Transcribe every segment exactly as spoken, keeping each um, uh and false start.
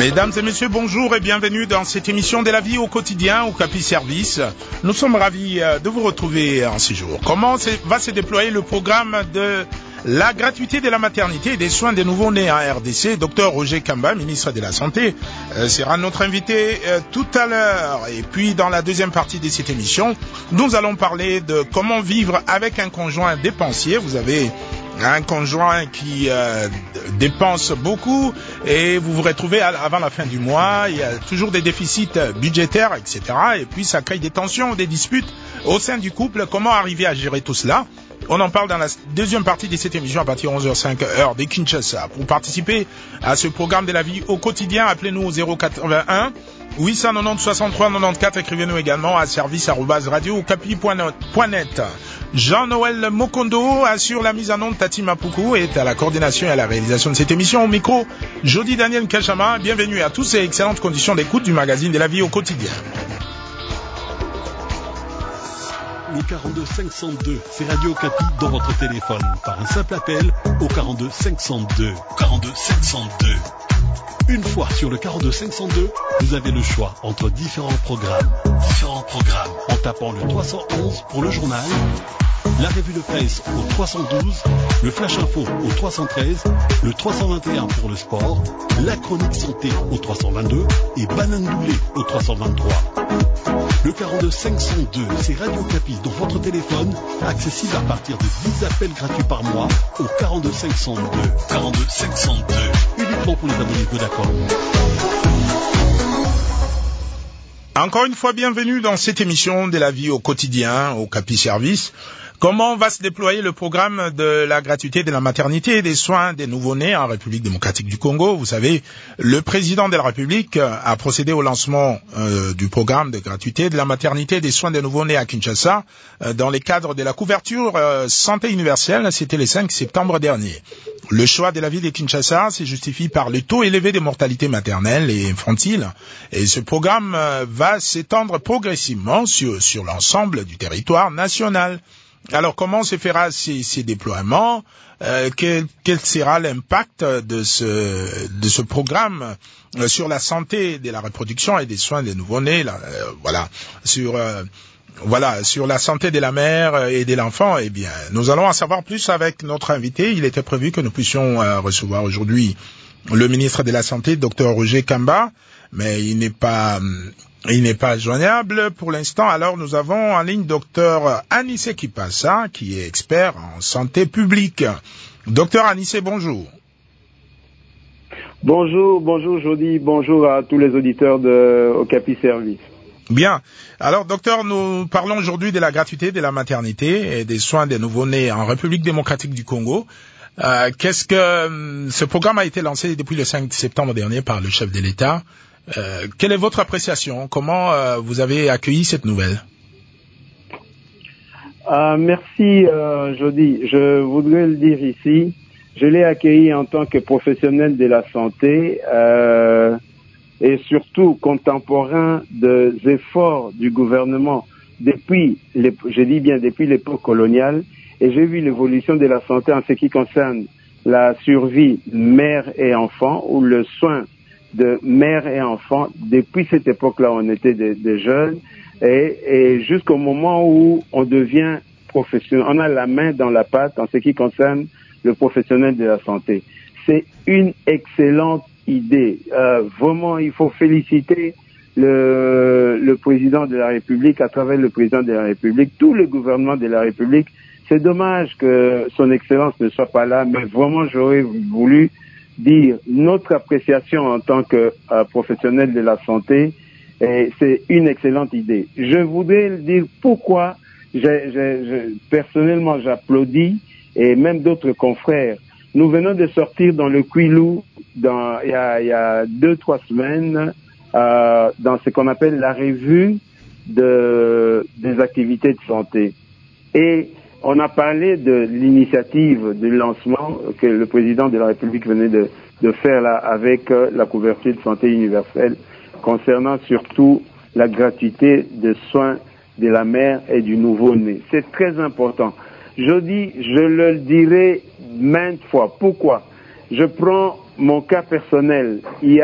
Mesdames et messieurs, bonjour et bienvenue dans cette émission de la vie au quotidien au Capi Service. Nous sommes ravis de vous retrouver en ce jour. Comment va se déployer le programme de la gratuité de la maternité et des soins des nouveau-nés en R D C? Docteur Roger Kamba, ministre de la Santé, euh, sera notre invité euh, tout à l'heure. Et puis, dans la deuxième partie de cette émission, nous allons parler de comment vivre avec un conjoint dépensier. Vous avez un conjoint qui euh, dépense beaucoup et vous vous retrouvez à, avant la fin du mois, il y a toujours des déficits budgétaires, et cetera. Et puis, ça crée des tensions, des disputes au sein du couple. Comment arriver à gérer tout cela? On en parle dans la deuxième partie de cette émission à partir de onze heures cinq heure de Kinshasa. Pour participer à ce programme de la vie au quotidien, appelez-nous au zéro quatre-vingt-un huit cent quatre-vingt-dix soixante-trois quatre-vingt-quatorze. Écrivez-nous également à service arobase radio okapi point net. Jean-Noël Mokondo assure la mise en onde. Tati Mapuku est à la coordination et à la réalisation de cette émission. Au micro, Jody Daniel Kachama. Bienvenue à tous et excellentes conditions d'écoute du magazine de la vie au quotidien. Le quarante-deux cinq cent deux, c'est Radio Okapi dans votre téléphone par un simple appel au quarante-deux cinq cent deux. quarante-deux cinq cent deux. Une fois sur le quarante-deux cinq cent deux, vous avez le choix entre différents programmes. Différents programmes. En tapant le trois cent onze pour le journal, la revue de presse au trois cent douze, le Flash Info au trois cent treize, le trois cent vingt et un pour le sport, la chronique santé au trois cent vingt-deux et Banane Doulé au trois cent vingt-trois. Le quarante-deux cinq cent deux, c'est Radio Okapi dans votre téléphone, accessible à partir de dix appels gratuits par mois au quarante-deux cinq cent deux. quarante-deux cinq cent deux, uniquement pour les abonnés Vodacom. Encore une fois, bienvenue dans cette émission de la vie au quotidien au Capi Service. Comment va se déployer le programme de la gratuité de la maternité et des soins des nouveau-nés en République démocratique du Congo? Vous savez, le président de la République a procédé au lancement euh, du programme de gratuité de la maternité et des soins des nouveau-nés à Kinshasa euh, dans le cadre de la couverture euh, santé universelle. C'était le cinq septembre dernier. Le choix de la ville de Kinshasa se justifie par le taux élevé de mortalité maternelle et infantile. Et ce programme euh, va s'étendre progressivement sur, sur l'ensemble du territoire national. Alors, comment se fera ces, ces déploiements? euh, quel, quel sera l'impact de ce, de ce programme euh, sur la santé de la reproduction et des soins des nouveau-nés, là, euh, voilà, sur, euh, voilà, sur la santé de la mère et de l'enfant? Eh bien, nous allons en savoir plus avec notre invité. Il était prévu que nous puissions euh, recevoir aujourd'hui le ministre de la Santé, docteur Roger Kamba, mais il n'est pas... Il n'est pas joignable pour l'instant. Alors nous avons en ligne docteur Anissé Kipassa, qui est expert en santé publique. Docteur Anissé, bonjour. Bonjour, bonjour Jody, bonjour à tous les auditeurs de Okapi Service. Bien. Alors docteur, nous parlons aujourd'hui de la gratuité de la maternité et des soins des nouveau-nés en République démocratique du Congo. Euh, qu'est-ce que ce programme a été lancé depuis le cinq septembre dernier par le chef de l'État. Euh, quelle est votre appréciation? Comment euh, vous avez accueilli cette nouvelle? euh, Merci euh, Jody. Je voudrais le dire ici. Je l'ai accueilli en tant que professionnel de la santé euh, et surtout contemporain des efforts du gouvernement depuis, les, je dis bien depuis l'époque coloniale, et j'ai vu l'évolution de la santé en ce qui concerne la survie mère et enfant ou le soin de mère et enfant. Depuis cette époque-là, on était des, des jeunes et, et jusqu'au moment où on devient professionnel, on a la main dans la pâte en ce qui concerne le professionnel de la santé. C'est une excellente idée. Euh, vraiment, il faut féliciter le, le président de la République, à travers le président de la République, tout le gouvernement de la République. C'est dommage que son excellence ne soit pas là, mais vraiment, j'aurais voulu dire notre appréciation en tant que euh, professionnel de la santé, et c'est une excellente idée. Je voudrais dire pourquoi j'ai, j'ai, j'ai, personnellement j'applaudis, et même d'autres confrères. Nous venons de sortir dans le Kwilu dans il y a, il y a deux trois semaines euh, dans ce qu'on appelle la revue de des activités de santé, et on a parlé de l'initiative du lancement que le président de la République venait de, de faire là avec euh, la couverture de santé universelle concernant surtout la gratuité des soins de la mère et du nouveau-né. C'est très important. Je dis, je le dirai maintes fois. Pourquoi? Je prends mon cas personnel. Il y a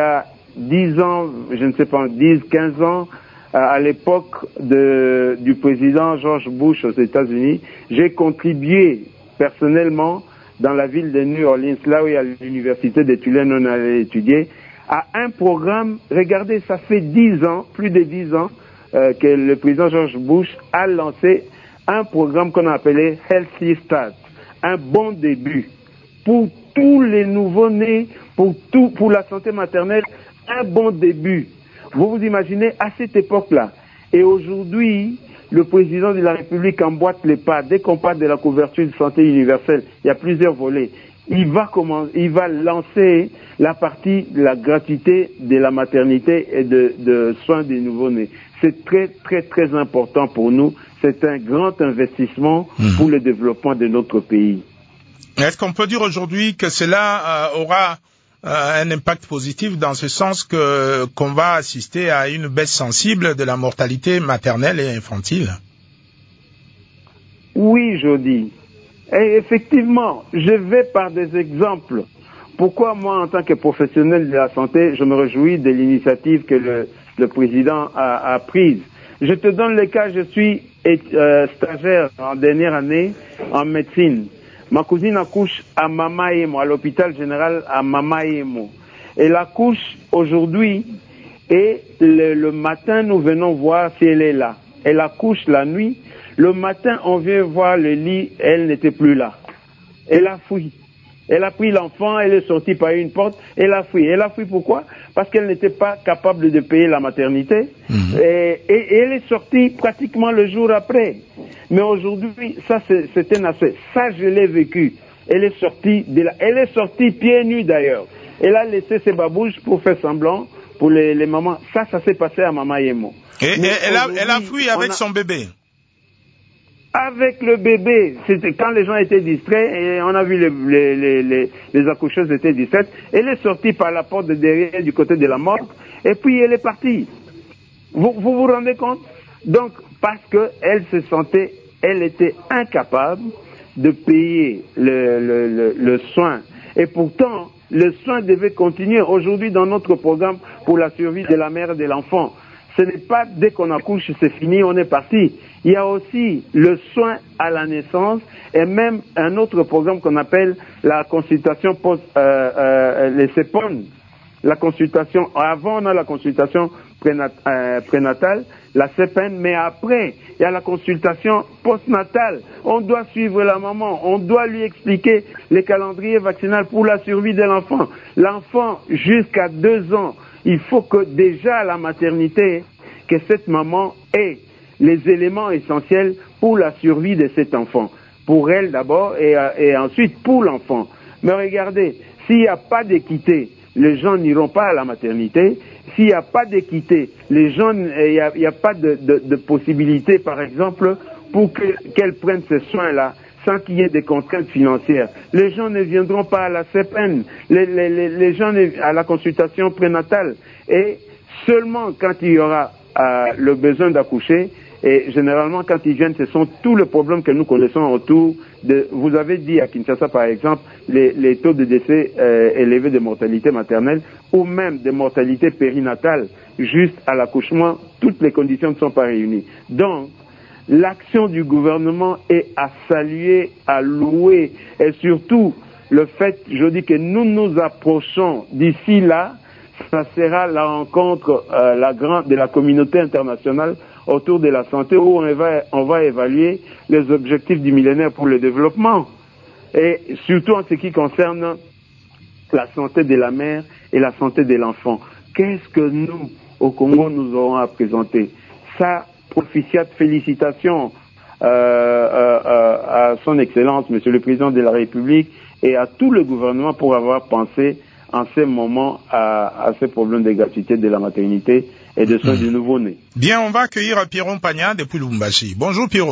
dix ans, je ne sais pas, dix, quinze ans, à l'époque de, du président George Bush aux États-Unis, j'ai contribué personnellement dans la ville de New Orleans, là où il y a l'université de Tulane, on allait étudier, à un programme. Regardez, ça fait dix ans, plus de dix ans, euh, que le président George Bush a lancé un programme qu'on a appelé Healthy Start, un bon début pour tous les nouveaux-nés, pour tout, pour la santé maternelle, un bon début. Vous vous imaginez, à cette époque-là, et aujourd'hui, le président de la République emboîte les pas. Dès qu'on parle de la couverture de santé universelle, il y a plusieurs volets. Il va commencer, il va lancer la partie de la gratuité de la maternité et de, de soins des nouveau-nés. C'est très, très, très important pour nous. C'est un grand investissement mmh. pour le développement de notre pays. Est-ce qu'on peut dire aujourd'hui que cela euh, aura euh, un impact positif dans ce sens que qu'on va assister à une baisse sensible de la mortalité maternelle et infantile? Oui, Jody. Et effectivement, je vais par des exemples. Pourquoi moi, en tant que professionnel de la santé, je me réjouis de l'initiative que le, le président a, a prise. Je te donne le cas, je suis euh, stagiaire en dernière année en médecine. Ma cousine accouche à Mamaemo, à l'hôpital général à Mamaemo. Elle accouche aujourd'hui et le, le matin, nous venons voir si elle est là. Elle accouche la nuit. Le matin, on vient voir le lit, elle n'était plus là. Elle a fui. Elle a pris l'enfant, elle est sortie par une porte, elle a fui. Elle a fui pourquoi? Parce qu'elle n'était pas capable de payer la maternité. Mmh. Et, et, et elle est sortie pratiquement le jour après. Mais aujourd'hui, ça c'est un aspect. Ça, je l'ai vécu. Elle est sortie de la, elle est sortie pieds nus d'ailleurs. Elle a laissé ses babouches pour faire semblant pour les, les mamans. Ça, ça s'est passé à Maman Yemo. Et, et elle, a, elle a fui avec a... son bébé. Avec le bébé, c'était quand les gens étaient distraits et on a vu les, les, les, les, les accoucheuses étaient distraites. Elle est sortie par la porte de derrière du côté de la morgue et puis elle est partie. Vous vous, vous rendez compte? Donc, parce que elle se sentait, elle était incapable de payer le, le, le, le soin. Et pourtant, le soin devait continuer aujourd'hui dans notre programme pour la survie de la mère et de l'enfant. Ce n'est pas dès qu'on accouche, c'est fini, on est parti. Il y a aussi le soin à la naissance et même un autre programme qu'on appelle la consultation post, euh, euh, les C E P O N. La consultation, avant on a la consultation prénat, euh, prénatale, la C E P N, mais après il y a la consultation postnatale. On doit suivre la maman, on doit lui expliquer les calendriers vaccinaux pour la survie de l'enfant. L'enfant jusqu'à deux ans, il faut que déjà à la maternité, que cette maman ait les éléments essentiels pour la survie de cet enfant. Pour elle d'abord et, et ensuite pour l'enfant. Mais regardez, s'il n'y a pas d'équité, les gens n'iront pas à la maternité. S'il n'y a pas d'équité, les gens, il n'y a, il y a pas de, de, de possibilité, par exemple, pour que, qu'elles prennent ces soins-là sans qu'il y ait des contraintes financières. Les gens ne viendront pas à la C E P N, les, les, les, les gens à la consultation prénatale. Et seulement quand il y aura euh, le besoin d'accoucher, et généralement, quand ils viennent, ce sont tous les problèmes que nous connaissons autour de... Vous avez dit à Kinshasa, par exemple, les, les taux de décès euh, élevés de mortalité maternelle ou même de mortalité périnatale, juste à l'accouchement, toutes les conditions ne sont pas réunies. Donc, l'action du gouvernement est à saluer, à louer, et surtout, le fait, je dis que nous nous approchons d'ici là, ça sera la rencontre euh, la grande, de la communauté internationale autour de la santé où on va, on va évaluer les objectifs du millénaire pour le développement. Et surtout en ce qui concerne la santé de la mère et la santé de l'enfant. Qu'est-ce que nous, au Congo, nous aurons à présenter? Ça, proficiate, félicitations euh, euh, euh, à son Excellence, Monsieur le Président de la République, et à tout le gouvernement pour avoir pensé en ces moments à, à ces problèmes de gratuité de la maternité et de soins mmh. du nouveau-né. Bien, on va accueillir Pierrot Pagna depuis Lubumbashi. Bonjour Pierrot.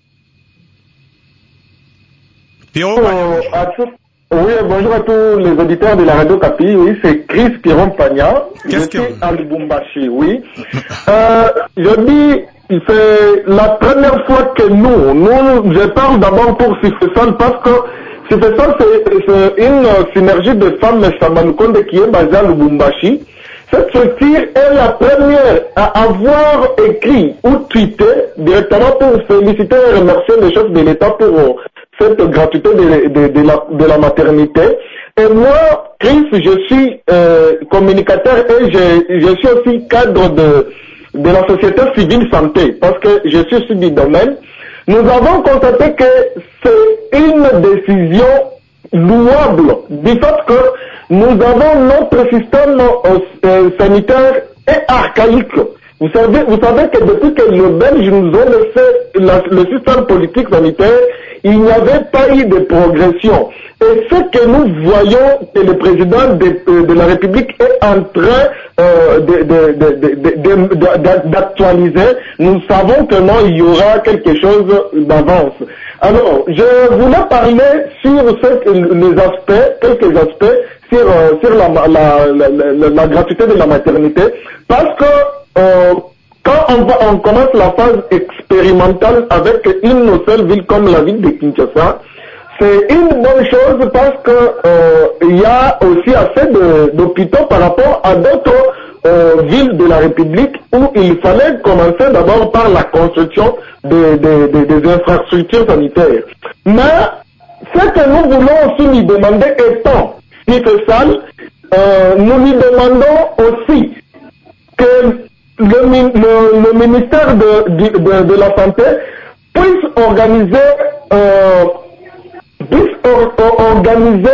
Pierrot Pagna. Oui, bonjour à tous les auditeurs de la radio Capi. Oui, c'est Chris Pierrot Pagna. Je suis à Lubumbashi, oui. euh, je dis, c'est la première fois que nous, nous, je parle d'abord pour Sifesal parce que Sifesal, c'est une synergie de femmes Sabanukonde qui est basée à Lubumbashi. cette structure est la première à avoir écrit ou tweeté directement pour féliciter et remercier les chefs de l'État pour cette gratuité de, de, de, la, de la maternité. Et moi, Chris, je suis euh, communicateur et je, je suis aussi cadre de, de la société civile santé parce que je suis sur du domaine. Nous avons constaté que c'est une décision louable du fait que nous avons notre système euh, sanitaire est archaïque. Vous savez, vous savez que depuis que les Belges nous ont laissé la, le système politique sanitaire, il n'y avait pas eu de progression. Et ce que nous voyons que le président de, de la République est en train euh, de, de, de, de, de, d'actualiser, nous savons que non, il y aura quelque chose d'avance. Alors, je voulais parler sur ce, les aspects, quelques aspects sur, euh, sur la, la, la, la, la gratuité de la maternité, parce que euh, quand on, va, on commence la phase expérimentale avec une seule ville comme la ville de Kinshasa, c'est une bonne chose parce que euh, il y a aussi assez de, d'hôpitaux par rapport à d'autres euh, villes de la République où il fallait commencer d'abord par la construction de, de, de, des infrastructures sanitaires. Mais ce que nous voulons aussi lui demander étant nécessaire, euh, nous lui demandons aussi que le, le, le ministère de, de, de, de la Santé puisse organiser euh, puisse or, or, organiser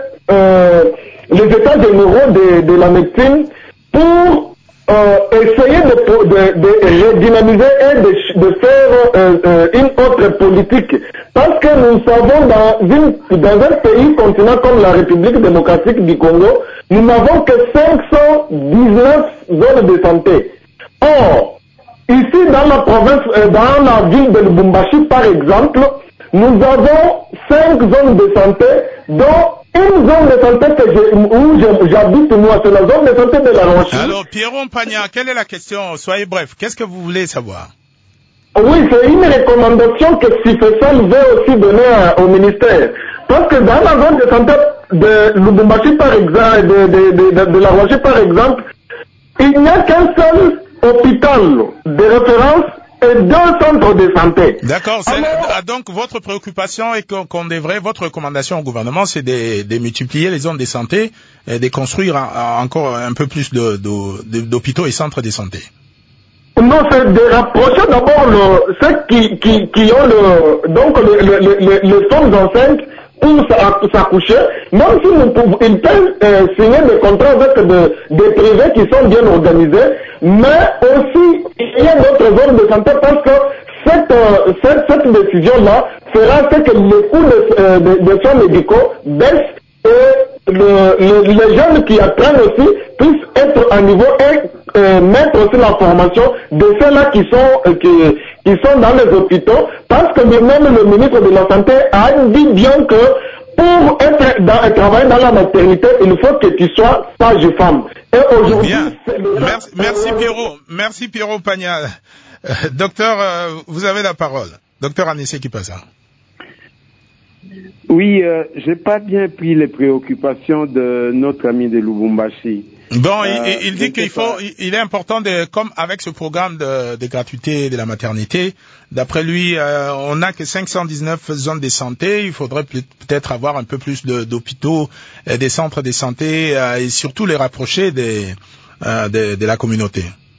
euh, les états généraux de, de la médecine pour euh, essayer de, de, de redynamiser et de, de faire euh, euh, une autre politique. Parce que nous savons dans, une, dans un pays continent comme la République démocratique du Congo, nous n'avons que cinq cent dix-neuf zones de santé. Or, ici dans la province, euh, dans la ville de Lubumbashi par exemple, nous avons cinq zones de santé, dont une zone de santé que je, où j'habite moi, c'est la zone de santé de la Roche. Alors, Pierron Pagna, quelle est la question? Soyez bref. Qu'est-ce que vous voulez savoir? Oui, c'est une recommandation que Sifesal veut aussi donner à, au ministère. Parce que dans la zone de santé de Lubumbashi, par exemple, de, de, de, de, de la Roche, par exemple, il n'y a qu'un seul hôpital de référence et deux centres de santé. D'accord. Alors, donc, votre préoccupation est qu'on, qu'on devrait, votre recommandation au gouvernement, c'est de, de multiplier les zones de santé et de construire en, encore un peu plus de, de, de, d'hôpitaux et centres de santé. Non, c'est de rapprocher d'abord le, ceux qui, qui, qui ont le, donc le, le, le, les femmes enceintes pour s'accoucher, même si nous pouvons, ils peuvent euh, signer des contrats avec de, des privés qui sont bien organisés, mais aussi il y a d'autres zones de santé parce que cette, euh, cette, cette décision-là fera que les coûts de, euh, de, de soins médicaux baissent et le, le, les jeunes qui apprennent aussi puissent être à niveau et euh, mettre aussi la formation de ceux-là qui sont euh, qui, qui sont dans les hôpitaux, parce que même le ministre de la Santé a dit bien que pour être dans, travailler dans la maternité, il faut que tu sois sage-femme. Et aujourd'hui, merci, merci Pierrot, merci Pierrot Pagna. Euh, docteur, euh, vous avez la parole. Docteur Anissé Kipasa. Oui, euh, j'ai pas bien pris les préoccupations de notre ami de Lubumbashi. Bon, euh, il, il dit qu'il faut, il est important de, comme avec ce programme de, de gratuité de la maternité, d'après lui, euh, on n'a que cinq cent dix-neuf zones de santé, il faudrait peut-être avoir un peu plus de, d'hôpitaux, et des centres de santé, euh, et surtout les rapprocher des, euh, de, de la communauté.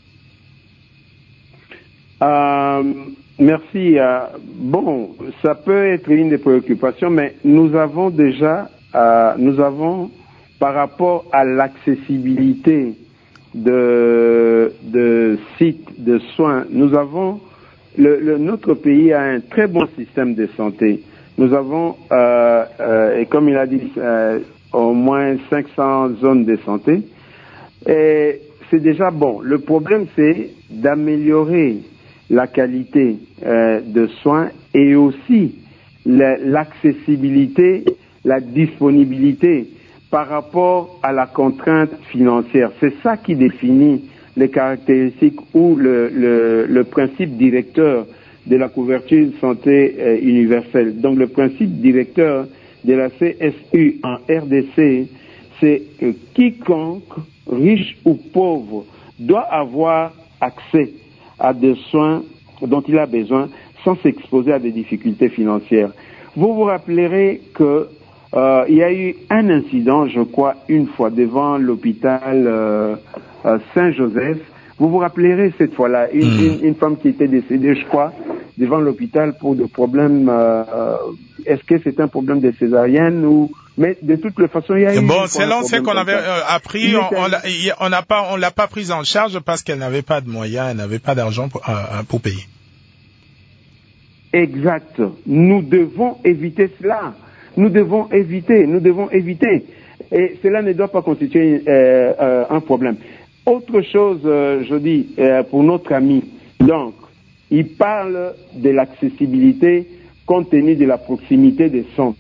Euh, merci. Euh, bon, ça peut être une des préoccupations, mais nous avons déjà, euh, nous avons par rapport à l'accessibilité de, de sites de soins, nous avons le, le, notre pays a un très bon système de santé. Nous avons, euh, euh, et comme il a dit, euh, au moins cinq cents zones de santé. Et c'est déjà bon. Le problème, c'est d'améliorer la qualité euh, de soins et aussi la, l'accessibilité, la disponibilité par rapport à la contrainte financière. C'est ça qui définit les caractéristiques ou le, le, le principe directeur de la couverture santé euh, universelle. Donc le principe directeur de la C S U en R D C, c'est que quiconque riche ou pauvre, doit avoir accès à des soins dont il a besoin sans s'exposer à des difficultés financières. Vous vous rappellerez que euh, il y a eu un incident, je crois, une fois devant l'hôpital euh, euh, Saint-Joseph. Vous vous rappellerez cette fois-là, une, mmh. une, une femme qui était décédée, je crois, devant l'hôpital pour des problèmes. Euh, est-ce que c'est un problème de césarienne ou mais de toutes les façons, il y a eu. Bon, selon ce qu'on avait euh, appris, on, on, l'a, on n'a pas, on l'a pas prise en charge parce qu'elle n'avait pas de moyens, elle n'avait pas d'argent pour, euh, pour payer. Exact. Nous devons éviter cela. Nous devons éviter. Nous devons éviter. Et cela ne doit pas constituer euh, euh, un problème. Autre chose, euh, je dis, euh, pour notre ami. Donc, il parle de l'accessibilité compte tenu de la proximité des centres.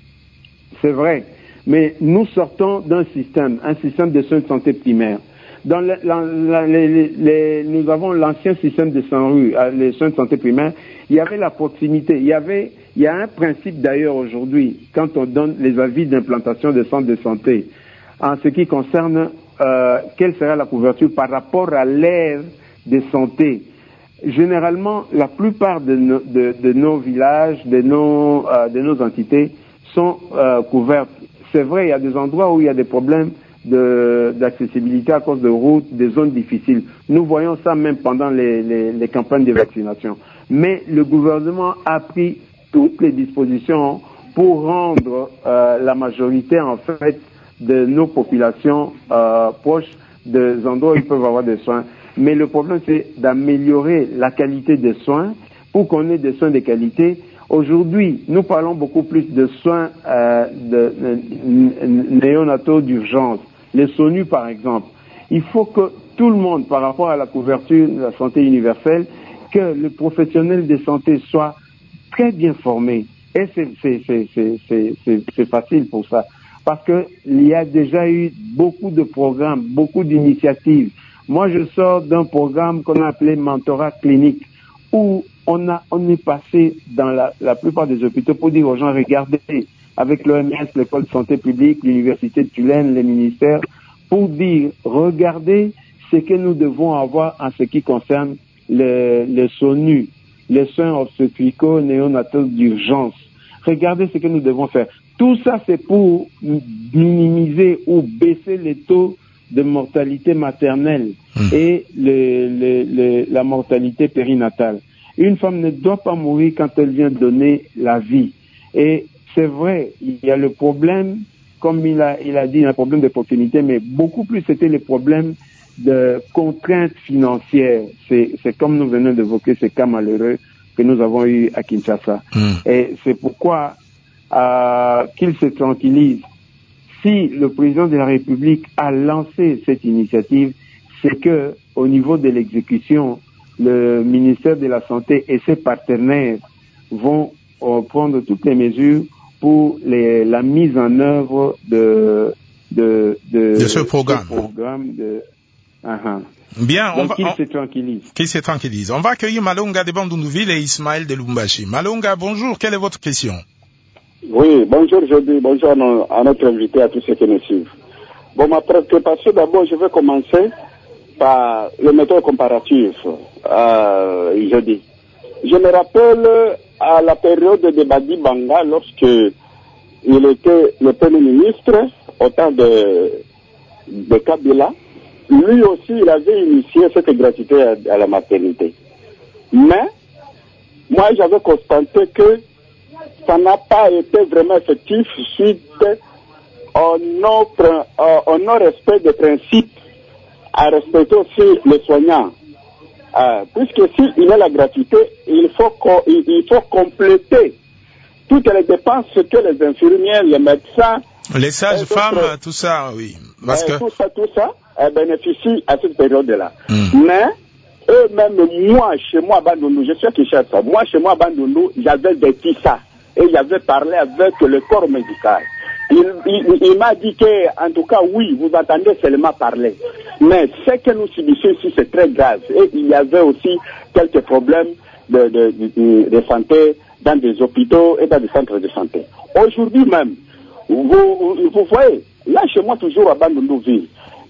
C'est vrai. Mais nous sortons d'un système, un système de soins de santé primaire. Dans la, la, la, les, les, nous avons l'ancien système de sans-rue, les soins de santé primaire. Il y avait la proximité. Il y avait, il y a un principe d'ailleurs aujourd'hui, quand on donne les avis d'implantation des centres de santé, en ce qui concerne euh, quelle sera la couverture par rapport à l'aire de santé. Généralement, la plupart de nos, de, de nos villages, de nos, euh, de nos entités sont euh, couvertes. C'est vrai, il y a des endroits où il y a des problèmes de, d'accessibilité à cause de routes, des zones difficiles. Nous voyons ça même pendant les, les, les campagnes de vaccination. Mais le gouvernement a pris toutes les dispositions pour rendre euh, la majorité, en fait, de nos populations euh, proches des endroits où ils peuvent avoir des soins. Mais le problème, c'est d'améliorer la qualité des soins pour qu'on ait des soins de qualité. Aujourd'hui, nous parlons beaucoup plus de soins euh, de, de, de néonataux d'urgence, les S O N U par exemple. Il faut que tout le monde, par rapport à la couverture de la santé universelle, que le professionnel de santé soit très bien formé. Et c'est, c'est, c'est, c'est, c'est, c'est, c'est facile pour ça. Parce qu'il y a déjà eu beaucoup de programmes, beaucoup d'initiatives. Moi, je sors d'un programme qu'on a appelé mentorat clinique, où on a, on est passé dans la, la plupart des hôpitaux pour dire aux gens, regardez, avec l'O M S, l'école de santé publique, l'université de Tulane, les ministères, pour dire, regardez ce que nous devons avoir en ce qui concerne les, les S O N U, les soins obstétricaux néonataux d'urgence. Regardez ce que nous devons faire. Tout ça, c'est pour minimiser ou baisser les taux de mortalité maternelle mmh. et le, le, le, la mortalité périnatale. Une femme ne doit pas mourir quand elle vient donner la vie. Et c'est vrai, il y a le problème, comme il a, il a dit, un problème de proximité, mais beaucoup plus c'était le problème de contraintes financières. C'est, c'est comme nous venons d'évoquer ces cas malheureux que nous avons eu à Kinshasa. Mmh. Et c'est pourquoi euh, qu'il se tranquillise. Si le président de la République a lancé cette initiative, c'est que au niveau de l'exécution, le ministère de la Santé et ses partenaires vont euh, prendre toutes les mesures pour les, la mise en œuvre de de de, de ce programme. Ce programme de, uh-huh. Bien, Donc, on va qu'il on, se tranquillise. Qu'il se tranquillise. On va accueillir Malonga de Bandundouville et Ismaël de Lubumbashi. Malonga, bonjour. Quelle est votre question? Oui, bonjour, je dis bonjour à notre invité, à tous ceux qui nous suivent. Bon, ma préoccupation, d'abord, je vais commencer par le méthode comparatif, euh, je dis. Je me rappelle à la période de Badi Banga, lorsque il était le Premier ministre, au temps de, de Kabila, lui aussi, il avait initié cette gratuité à, à la maternité. Mais, moi, j'avais constaté que ça n'a pas été vraiment effectif suite au non-respect des principes à respecter aussi les soignants. Euh, puisque s'il y a la gratuité, il faut, il, il faut compléter toutes les dépenses que les infirmières, les médecins, les sages-femmes, tout ça, oui. Parce euh, que... Tout ça, tout ça, euh, bénéficient à cette période-là. Mm. Mais, eux-mêmes, moi, chez moi, à Bandundu, je suis à Kinshasa, moi, chez moi, à Bandundu, j'avais vécu ça. Et j'avais parlé avec le corps médical. Il, il, il m'a dit que, en tout cas, oui, vous entendez seulement parler. Mais ce que nous subissons ici, c'est très grave. Et il y avait aussi quelques problèmes de, de, de, de santé dans des hôpitaux et dans des centres de santé. Aujourd'hui même, vous, vous, vous voyez, là chez moi toujours à Bandundu-Ville,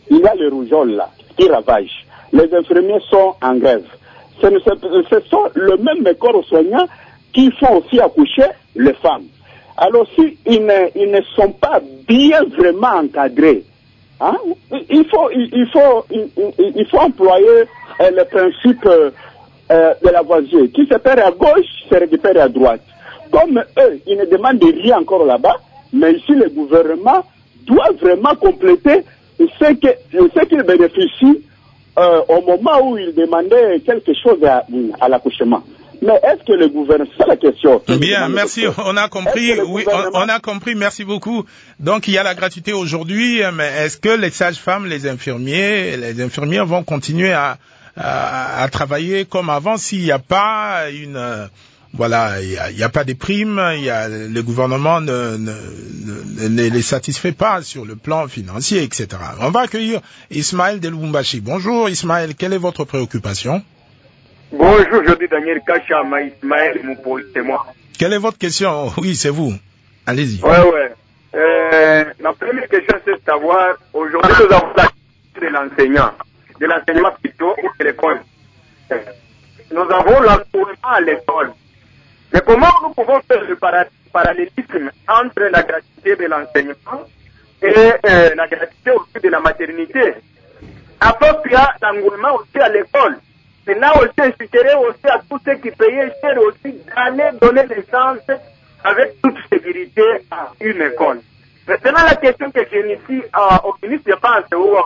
il y a le rougeole là, qui ravage. Les infirmiers sont en grève. Ce, ce sont le même corps soignants qui font aussi accoucher les femmes. Alors si ils ne, ils ne sont pas bien vraiment encadrés, hein, il faut, il, il faut, il, il faut employer euh, le principe euh, euh, de la voiture. Qui se perd à gauche, se récupère à droite. Comme eux, ils ne demandent rien encore là-bas, mais ici le gouvernement doit vraiment compléter ce que, ce qu'ils bénéficient euh, au moment où ils demandaient quelque chose à, à l'accouchement. Mais est-ce que le gouvernement, c'est la question. Bien, merci, on a compris, oui, on, on a compris, merci beaucoup. Donc il y a la gratuité aujourd'hui, mais est-ce que les sages-femmes, les infirmiers, les infirmières vont continuer à, à, à travailler comme avant s'il n'y a pas une, euh, voilà, il n'y a, il y a pas des primes, il y a, le gouvernement ne, ne, ne, ne les satisfait pas sur le plan financier, et cetera. On va accueillir Ismaël de Lubumbashi. Bonjour Ismaël, quelle est votre préoccupation? Bonjour, je dis Daniel Kacha, Ismaël, c'est moi. Quelle est votre question? Oui, c'est vous. Allez-y. Ouais, ouais. Euh, la première question, c'est de savoir, aujourd'hui, nous avons la question de l'enseignant, de l'enseignement plutôt, ou de l'école. Nous avons l'enseignement à l'école. Mais comment nous pouvons faire le parallélisme entre la gratuité de l'enseignement et euh, la gratuité aussi de la maternité? Après, il y a l'engouement aussi à l'école. Et là aussi, inciterait aussi à tous ceux qui payaient cher aussi d'aller donner naissance avec toute sécurité à une école. Maintenant, la question que j'ai ici euh, au ministre, je pense, ou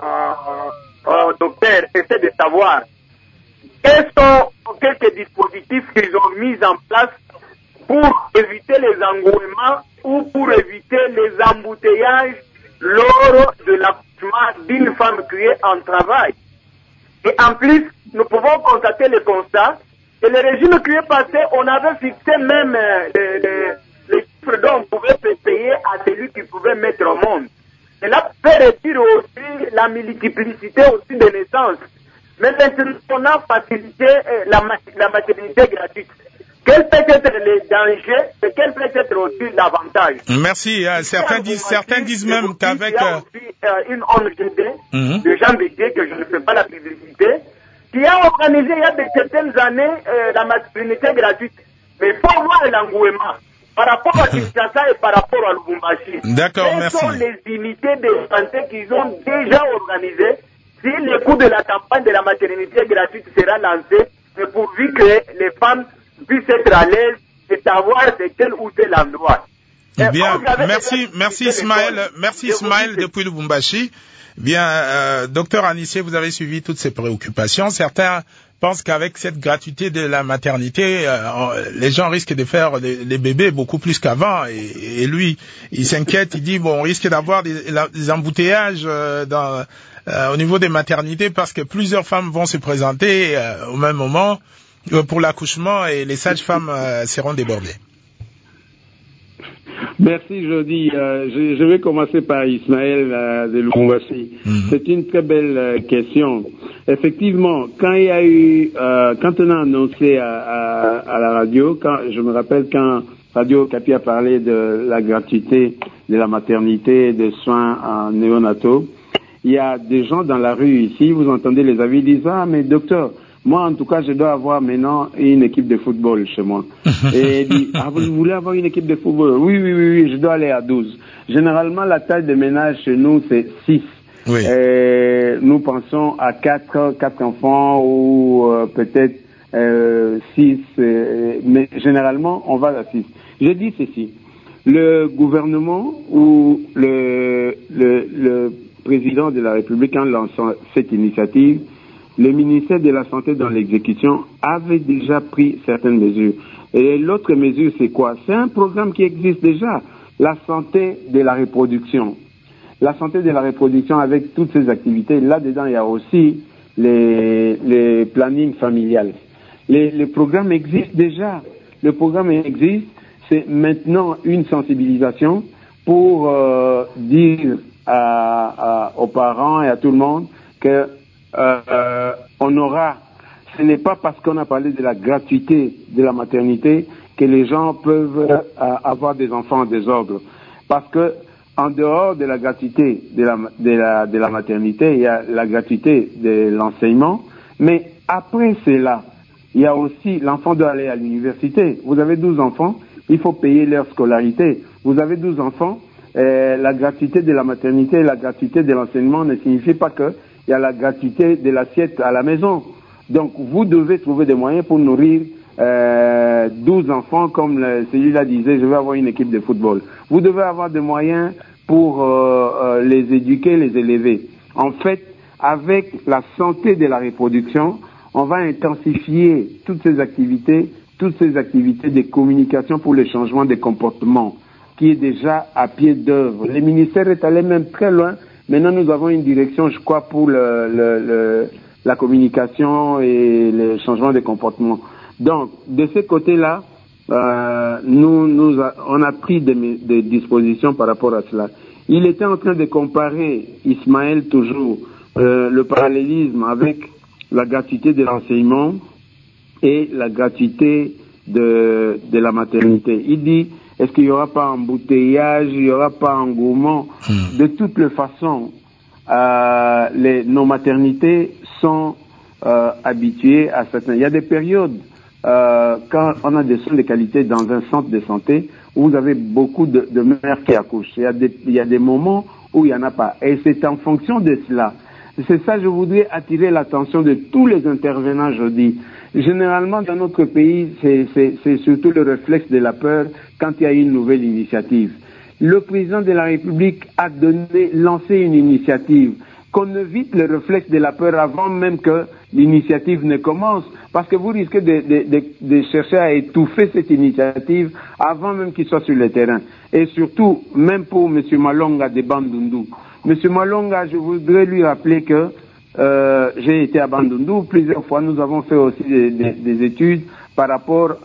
euh, euh, au docteur, c'est de savoir quels sont quelques dispositifs qu'ils ont mis en place pour éviter les engouements ou pour éviter les embouteillages lors de l'accouchement d'une femme qui est en travail. Et en plus, nous pouvons constater le constat que le régime qui est passé, on avait fixé même euh, les, les, les chiffres dont on pouvait payer à celui qui pouvait mettre au monde. Et là, fait réduire aussi la multiplicité aussi des naissances. Mais maintenant, on a facilité euh, la, la maternité gratuite. Quel peut être les dangers et quel peut être aussi l'avantage? Merci. Euh, certains, disent, certains disent même qu'avec... Il y a aussi euh, une O N G D, mm-hmm. de Jean Bédier, que je ne fais pas la publicité, qui a organisé il y a de certaines années euh, la maternité gratuite. Mais il faut voir l'engouement par rapport à Kinshasa et par rapport à Lubumbashi. D'accord, merci. Quelles sont les unités de santé qu'ils ont déjà organisées si le coût de la campagne de la maternité gratuite sera lancé, mais pourvu que les femmes puissent être à l'aise et savoir de tel ou tel endroit. Bien, merci, merci Ismaël, merci Ismaël depuis Lubumbashi. Bien, euh, docteur Anissier, vous avez suivi toutes ces préoccupations. Certains pensent qu'avec cette gratuité de la maternité, euh, les gens risquent de faire des, des bébés beaucoup plus qu'avant. Et, et lui, il s'inquiète, il dit bon, on risque d'avoir des, des embouteillages euh, dans, euh, au niveau des maternités parce que plusieurs femmes vont se présenter euh, au même moment euh, pour l'accouchement et les sages-femmes euh, seront débordées. Merci, Jody. Euh, je, je vais commencer par Ismaël euh, de Lubumbashi. Mm-hmm. C'est une très belle euh, question. Effectivement, quand il y a eu, euh, quand on a annoncé à, à, à la radio, quand je me rappelle quand Radio Okapi a parlé de la gratuité de la maternité, des soins en néonataux, il y a des gens dans la rue ici, vous entendez les avis, ils disent ah mais docteur, moi, en tout cas, je dois avoir maintenant une équipe de football chez moi. Et il dit, ah, vous voulez avoir une équipe de football? Oui, oui, oui, oui, je dois aller à douze. Généralement, la taille de ménage chez nous, c'est six. Oui. Et nous pensons à quatre, quatre enfants ou euh, peut-être euh, six, euh, mais généralement, on va à six. Je dis ceci. Le gouvernement ou le, le, le président de la République, en lançant cette initiative, le ministère de la Santé dans l'exécution avait déjà pris certaines mesures. Et l'autre mesure, c'est quoi? C'est un programme qui existe déjà, la santé de la reproduction. La santé de la reproduction avec toutes ces activités. Là-dedans, il y a aussi les, les plannings familiales. Les, les programmes existent déjà. Le programme existe. C'est maintenant une sensibilisation pour euh, dire à, à, aux parents et à tout le monde que Euh, euh, on aura, ce n'est pas parce qu'on a parlé de la gratuité de la maternité que les gens peuvent euh, avoir des enfants en désordre. Parce que en dehors de la gratuité de la, de la, de la maternité, il y a la gratuité de l'enseignement, mais après cela, il y a aussi, l'enfant doit aller à l'université. Vous avez douze enfants, il faut payer leur scolarité. Vous avez douze enfants, euh, la gratuité de la maternité et la gratuité de l'enseignement ne signifie pas qu'il y a la gratuité de l'assiette à la maison. Donc, vous devez trouver des moyens pour nourrir euh, douze enfants, comme le, celui-là disait, je vais avoir une équipe de football. Vous devez avoir des moyens pour euh, euh, les éduquer, les élever. En fait, avec la santé de la reproduction, on va intensifier toutes ces activités, toutes ces activités de communication pour le changement des comportements, qui est déjà à pied d'œuvre. Le ministère est allé même très loin. Maintenant, nous avons une direction, je crois, pour le, le, le, la communication et le changement des comportements. Donc, de ce côté-là, euh, nous, nous a, on a pris des, des dispositions par rapport à cela. Il était en train de comparer, Ismaël toujours, euh, le parallélisme avec la gratuité de l'enseignement et la gratuité de, de la maternité. Il dit, est-ce qu'il n'y aura pas embouteillage, il n'y aura pas engouement? mmh. De toutes les façons, euh, les, nos maternités sont euh, habituées à certains... Il y a des périodes, euh, quand on a des soins de qualité dans un centre de santé, où vous avez beaucoup de, de mères qui accouchent. Il y a des, il y a des moments où il n'y en a pas. Et c'est en fonction de cela. C'est ça, je voudrais attirer l'attention de tous les intervenants, je dis. Généralement, dans notre pays, c'est, c'est, c'est surtout le réflexe de la peur quand il y a une nouvelle initiative. Le président de la République a donné, lancé une initiative. Qu'on évite le réflexe de la peur avant même que l'initiative ne commence, parce que vous risquez de, de, de, de chercher à étouffer cette initiative avant même qu'il soit sur le terrain. Et surtout, même pour M. Malonga de Bandundu. M. Malonga, je voudrais lui rappeler que euh, j'ai été à Bandundu plusieurs fois. Nous avons fait aussi des, des, des études par rapport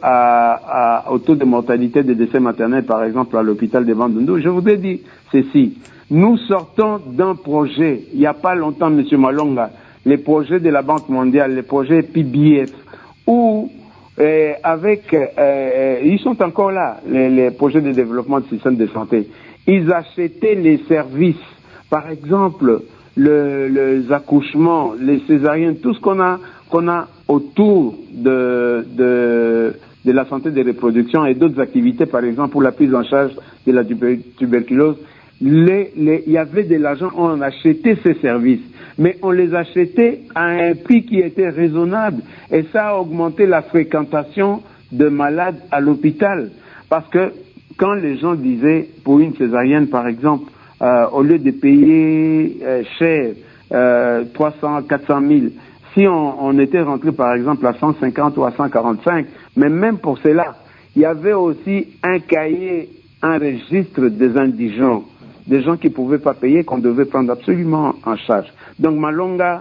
à, à, au taux de mortalité des décès maternels, par exemple, à l'hôpital de Bandundu. Je voudrais dire ceci. Nous sortons d'un projet, il n'y a pas longtemps, M. Malonga, les projets de la Banque mondiale, les projets P B F, où, euh, avec, euh, ils sont encore là, les, les projets de développement du système de santé. Ils achetaient les services, par exemple, le, les accouchements, les césariennes, tout ce qu'on a, qu'on a autour de, de, de la santé de reproduction et d'autres activités, par exemple, pour la prise en charge de la tuberculose. Les, les, il y avait de l'argent, on achetait ces services, mais on les achetait à un prix qui était raisonnable, et ça a augmenté la fréquentation de malades à l'hôpital, parce que quand les gens disaient, pour une césarienne par exemple, euh, au lieu de payer euh, cher, euh, trois cents, quatre cent mille, si on, on était rentré par exemple à cent cinquante ou à cent quarante-cinq, mais même pour cela, il y avait aussi un cahier, un registre des indigents, des gens qui ne pouvaient pas payer, qu'on devait prendre absolument en charge. Donc Malonga,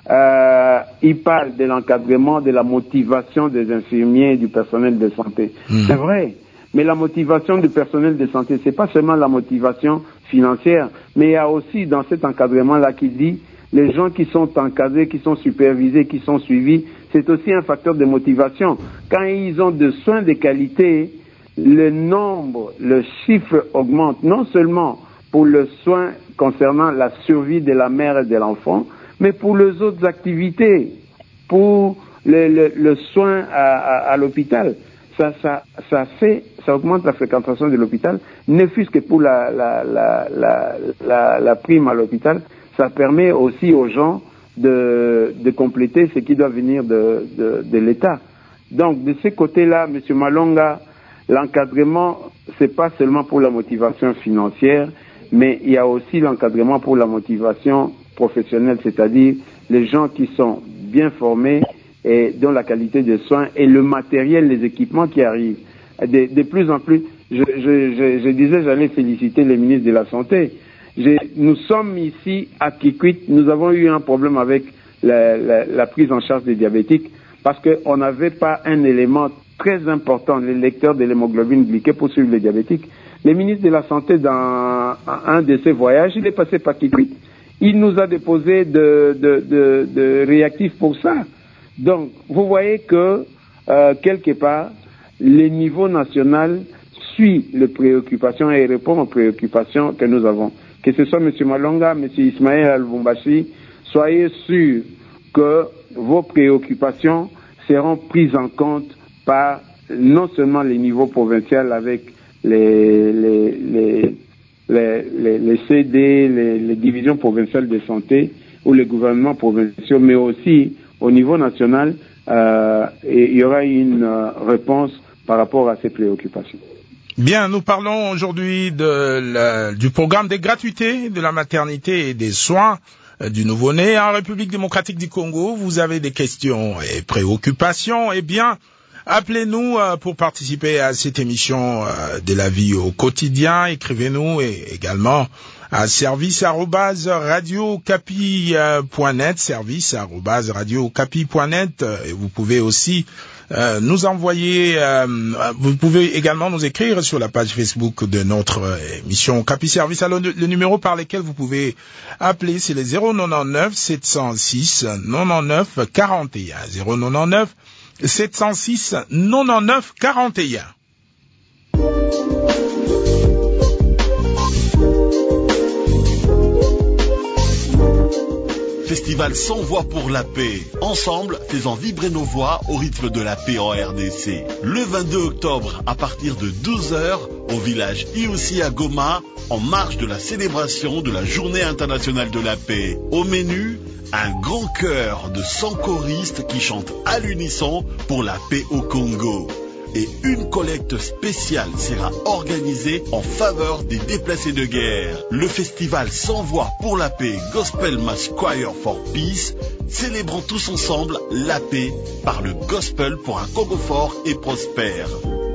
euh, il parle de l'encadrement, de la motivation des infirmiers et du personnel de santé. Mmh. C'est vrai, mais la motivation du personnel de santé, c'est pas seulement la motivation financière, mais il y a aussi dans cet encadrement-là qui dit, les gens qui sont encadrés, qui sont supervisés, qui sont suivis, c'est aussi un facteur de motivation. Quand ils ont de soins de qualité, le nombre, le chiffre augmente, non seulement pour le soin concernant la survie de la mère et de l'enfant, mais pour les autres activités, pour le, le, le soin à, à, à l'hôpital. Ça, ça, ça fait, ça augmente la fréquentation de l'hôpital, ne fût-ce que pour la, la, la, la, la, la prime à l'hôpital. Ça permet aussi aux gens de, de compléter ce qui doit venir de, de, de l'État. Donc, de ce côté-là, M. Malonga, l'encadrement, c'est pas seulement pour la motivation financière, mais il y a aussi l'encadrement pour la motivation professionnelle, c'est-à-dire les gens qui sont bien formés et dont la qualité de soins et le matériel, les équipements qui arrivent. De, de plus en plus, je, je, je, je disais, j'allais féliciter les ministres de la Santé. Je, nous sommes ici à Kikwit, nous avons eu un problème avec la, la, la prise en charge des diabétiques parce qu'on n'avait pas un élément très important, le lecteur de l'hémoglobine glyquée pour suivre les diabétiques. Le ministre de la Santé, dans un de ses voyages, il est passé par Kikwit. Il nous a déposé de, de, de, de réactifs pour ça. Donc, vous voyez que, euh, quelque part, le niveau national suit les préoccupations et répond aux préoccupations que nous avons. Que ce soit M. Malonga, M. Ismaël Al-Boumbashi, soyez sûrs que vos préoccupations seront prises en compte par non seulement les niveaux provinciaux avec les, les, les, les, les, les C D, les, les divisions provinciales de santé ou les gouvernements provinciaux, mais aussi au niveau national, euh, et il y aura une euh, réponse par rapport à ces préoccupations. Bien, nous parlons aujourd'hui de la, du programme des gratuités de la maternité et des soins euh, du nouveau-né en République démocratique du Congo. Vous avez des questions et préoccupations, eh bien, appelez-nous euh, pour participer à cette émission euh, de la vie au quotidien. Écrivez-nous et également à service arobase radio capi point net, service arobase radio capi point net, et vous pouvez aussi euh, nous envoyer, euh, vous pouvez également nous écrire sur la page Facebook de notre émission Capi Service. Alors le, le numéro par lequel vous pouvez appeler, c'est le zéro neuf sept zéro six quatre-vingt-neuf quarante et un, zéro neuf sept zéro six quatre-vingt-neuf quarante et un. Festival sans voix pour la paix. Ensemble, faisant vibrer nos voix au rythme de la paix en R D C. Le vingt-deux octobre, à partir de douze heures, au village Iousi à Goma, en marge de la célébration de la Journée internationale de la paix. Au menu, un grand chœur de cent choristes qui chantent à l'unisson pour la paix au Congo. Et une collecte spéciale sera organisée en faveur des déplacés de guerre. Le festival Sans Voix pour la paix, Gospel Mass Choir for Peace, célébrons tous ensemble la paix par le gospel pour un Congo fort et prospère.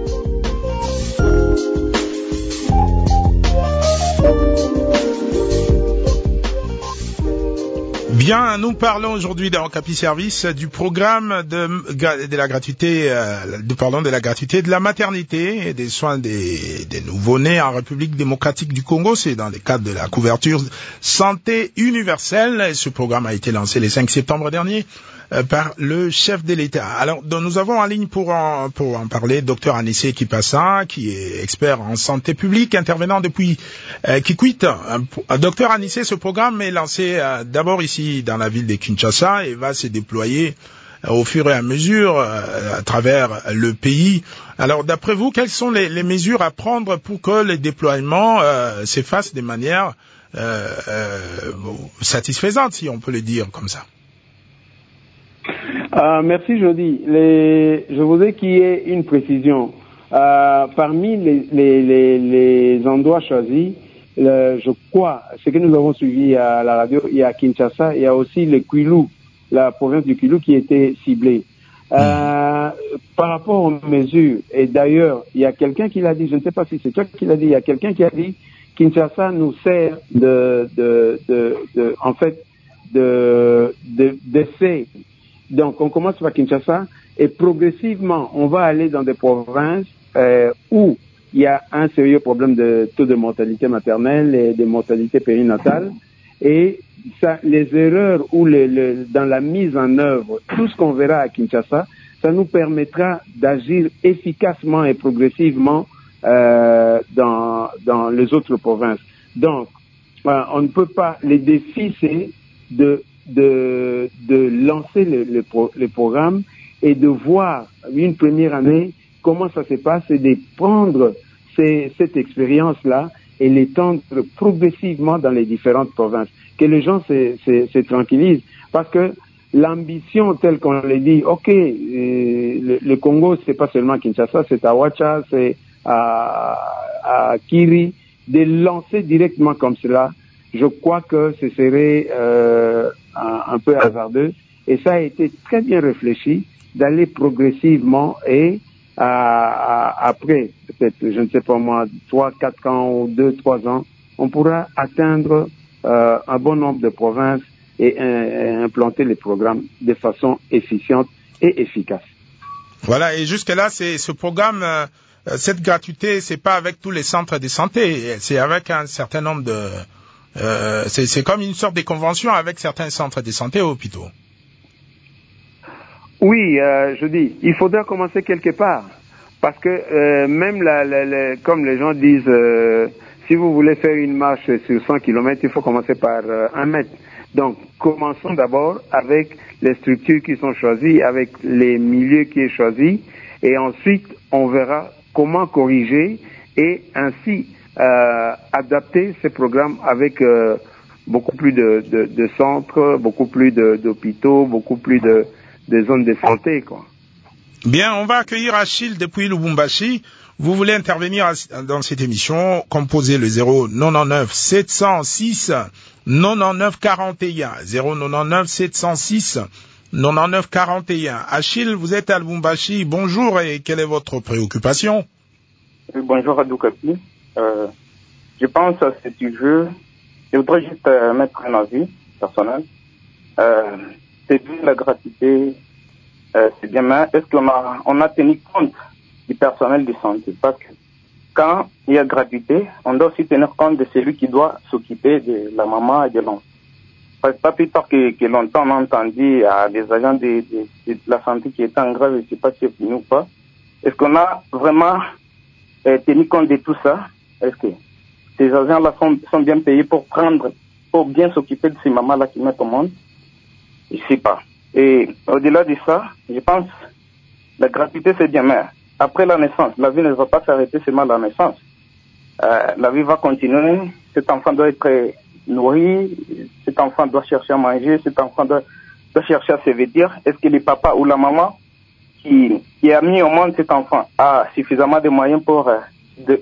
Bien, nous parlons aujourd'hui dans Capi Service du programme de, de la gratuité, euh, de, pardon, de la gratuité de la maternité et des soins des, des nouveau-nés en République démocratique du Congo. C'est dans le cadre de la couverture santé universelle. Et ce programme a été lancé le cinq septembre dernier euh, par le chef de l'État. Alors, donc, nous avons en ligne pour en, pour en parler Docteur Anissé Kipassa, qui est expert en santé publique, intervenant depuis euh, Kikwit. Euh, Docteur Anissé, ce programme est lancé euh, d'abord ici dans la ville de Kinshasa et va se déployer euh, au fur et à mesure euh, à travers le pays. Alors, d'après vous, quelles sont les, les mesures à prendre pour que le déploiement euh, se fasse de manière euh, euh, satisfaisante, si on peut le dire comme ça? Euh, merci Jody. Les, je voudrais qu'il y ait une précision. Euh, parmi les, les, les, les endroits choisis, le, je crois, ce que nous avons suivi à la radio, il y a Kinshasa, il y a aussi le Kwilu, la province du Kwilu qui était ciblée. Euh, par rapport aux mesures, et d'ailleurs, il y a quelqu'un qui l'a dit, je ne sais pas si c'est toi qui l'a dit, il y a quelqu'un qui a dit Kinshasa nous sert de, de, de, de en fait, de, de, d'essai. Donc, on commence par Kinshasa et progressivement, on va aller dans des provinces euh, où il y a un sérieux problème de taux de mortalité maternelle et de mortalité périnatale. Et ça, les erreurs ou le, le, dans la mise en œuvre, tout ce qu'on verra à Kinshasa, ça nous permettra d'agir efficacement et progressivement euh, dans, dans les autres provinces. Donc, euh, on ne peut pas, les défis, c'est de de de lancer le, le, pro, le programme et de voir une première année comment ça se passe et de prendre ces, cette expérience-là et l'étendre progressivement dans les différentes provinces. Que les gens se, se, se tranquillisent parce que l'ambition telle qu'on le dit, ok, euh, le, le Congo c'est pas seulement Kinshasa, c'est à Ouacha, c'est à, à Kiri, de lancer directement comme cela, je crois que ce serait euh, un, un peu hasardeux et ça a été très bien réfléchi d'aller progressivement et à, à, après peut-être je ne sais pas moi trois quatre ans ou deux trois ans on pourra atteindre euh, un bon nombre de provinces et, et, et implanter les programmes de façon efficiente et efficace. Voilà, et jusque là c'est ce programme euh, cette gratuité c'est pas avec tous les centres de santé, c'est avec un certain nombre de Euh, c'est, c'est comme une sorte de convention avec certains centres de santé et hôpitaux. Oui, euh, je dis, il faudra commencer quelque part. Parce que euh, même la, la, la, comme les gens disent, euh, si vous voulez faire une marche sur cent kilomètres, il faut commencer par euh, un mètre. Donc, commençons d'abord avec les structures qui sont choisies, avec les milieux qui sont choisis, et ensuite, on verra comment corriger et ainsi euh, adapter ces programmes avec euh, beaucoup plus de, de, de centres, beaucoup plus de, d'hôpitaux, beaucoup plus de, de zones de santé, quoi. Bien, on va accueillir Achille depuis Lubumbashi. Vous voulez intervenir dans cette émission, composez le zéro neuf sept zéro six quatre-vingt-neuf quarante et un, zéro neuf sept zéro six quatre-vingt-neuf quarante et un. Achille, vous êtes à Lubumbashi, bonjour, et quelle est votre préoccupation? Bonjour Radou Kapi. Euh, je pense à ce jeu. Je voudrais juste euh, mettre un avis personnel. Euh, c'est bien la gratuité, euh, c'est bien, mais est-ce qu'on a, on a tenu compte du personnel de santé? Parce que quand il y a gratuité, on doit aussi tenir compte de celui qui doit s'occuper de la maman et de l'enfant. Pas plus tard que, que longtemps, on a entendu à des agents de, de, de la santé qui étaient en grève, je ne sais pas si c'est fini ou pas. Est-ce qu'on a vraiment euh, tenu compte de tout ça? Est-ce que ces agents-là sont, sont bien payés pour prendre, pour bien s'occuper de ces mamans-là qui mettent au monde? Je ne sais pas. Et au-delà de ça, je pense que la gratuité c'est bien, mais après la naissance, la vie ne va pas s'arrêter seulement à la naissance. Euh, la vie va continuer, cet enfant doit être nourri, cet enfant doit chercher à manger, cet enfant doit, doit chercher à se vêtir. Est-ce que le papa ou la maman qui, qui a mis au monde cet enfant a suffisamment de moyens pour, euh, de,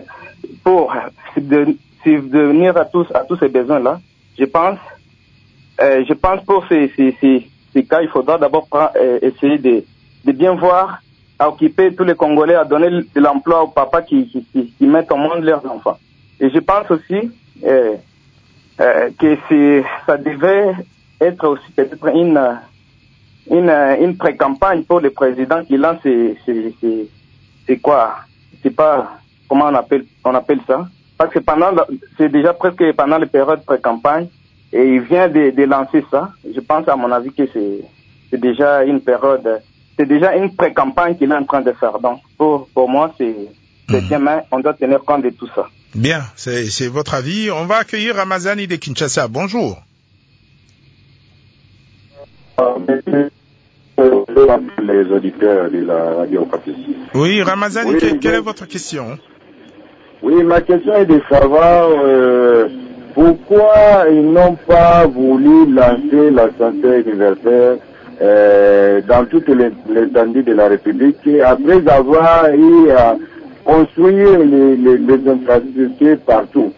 pour de, subvenir à tous, à tous ces besoins-là? Je pense, euh, je pense pour ces, ces, ces, ces cas, il faudra d'abord euh, essayer de, de bien voir, à occuper tous les Congolais, à donner de l'emploi aux papas qui, qui, qui, qui mettent au monde leurs enfants. Et je pense aussi euh, euh, que c'est, ça devait être aussi peut-être une, une, une pré-campagne pour le président qui lance c'est, c'est, c'est, c'est quoi? C'est pas, comment on appelle, on appelle ça? Parce que pendant, c'est déjà presque pendant les périodes pré-campagne, et il vient de, de lancer ça. Je pense à mon avis que c'est, c'est déjà une période, c'est déjà une pré-campagne qu'il est en train de faire. Donc, pour, pour moi, c'est, c'est bien, mais on doit tenir compte de tout ça. Bien, c'est, c'est votre avis. On va accueillir Ramazani de Kinshasa. Bonjour. Les auditeurs de la radio Okapi. Oui, Ramazani, oui, quelle, quelle oui. est votre question? Oui, ma question est de savoir euh, pourquoi ils n'ont pas voulu lancer la santé universelle euh, dans toute l'étendue de la République après avoir eu à construire les, les, les infrastructures partout.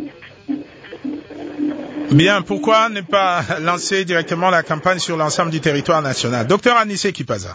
Bien, pourquoi ne pas lancer directement la campagne sur l'ensemble du territoire national? Docteur Anissé Kipaza.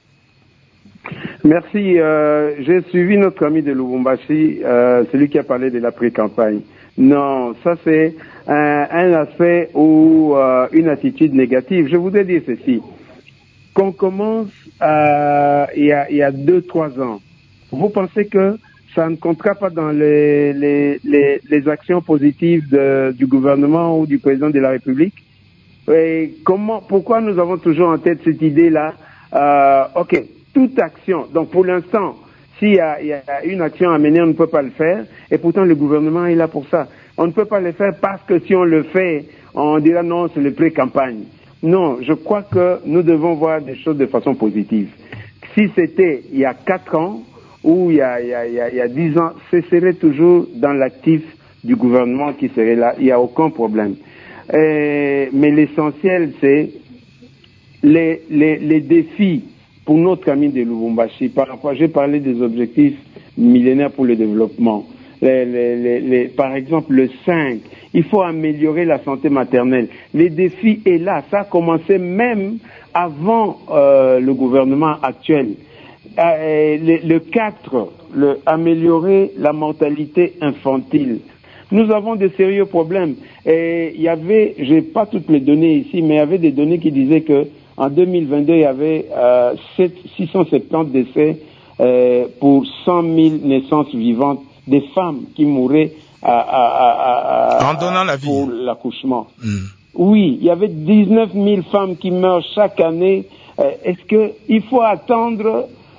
Merci. Euh, j'ai suivi notre ami de Lubumbashi, euh, celui qui a parlé de la pré-campagne. Non, ça c'est un, un aspect ou euh, une attitude négative. Je voudrais dire ceci. Qu'on commence euh, il y a, il y a deux, trois ans, vous pensez que ça ne comptera pas dans les, les, les, les actions positives de, du gouvernement ou du président de la République? Et comment, pourquoi nous avons toujours en tête cette idée-là? euh, Ok, toute action. Donc pour l'instant, s'il y a, il y a une action à mener, on ne peut pas le faire. Et pourtant, le gouvernement est là pour ça. On ne peut pas le faire parce que si on le fait, on dira non, c'est le pré-campagne. Non, je crois que nous devons voir des choses de façon positive. Si c'était il y a quatre ans ou il y a, il y a, il y a, il y a dix ans, ce serait toujours dans l'actif du gouvernement qui serait là. Il n'y a aucun problème. Et, mais l'essentiel, c'est les, les, les défis pour notre ami de Lubumbashi. Par rapport, j'ai parlé des objectifs millénaires pour le développement. Les, les, les, les, par exemple, le cinq, il faut améliorer la santé maternelle. Les défis est là. Ça a commencé même avant euh, le gouvernement actuel. Euh, le, le quatre, le, améliorer la mortalité infantile. Nous avons de sérieux problèmes. Et il y avait, j'ai pas toutes les données ici, mais il y avait des données qui disaient que en deux mille vingt-deux, il y avait euh, six cent soixante-dix décès euh, pour cent mille naissances vivantes, des femmes qui mouraient à, à, à, à, en donnant la vie pour l'accouchement. Mmh. Oui, il y avait dix-neuf mille femmes qui meurent chaque année. Euh, est-ce que il faut attendre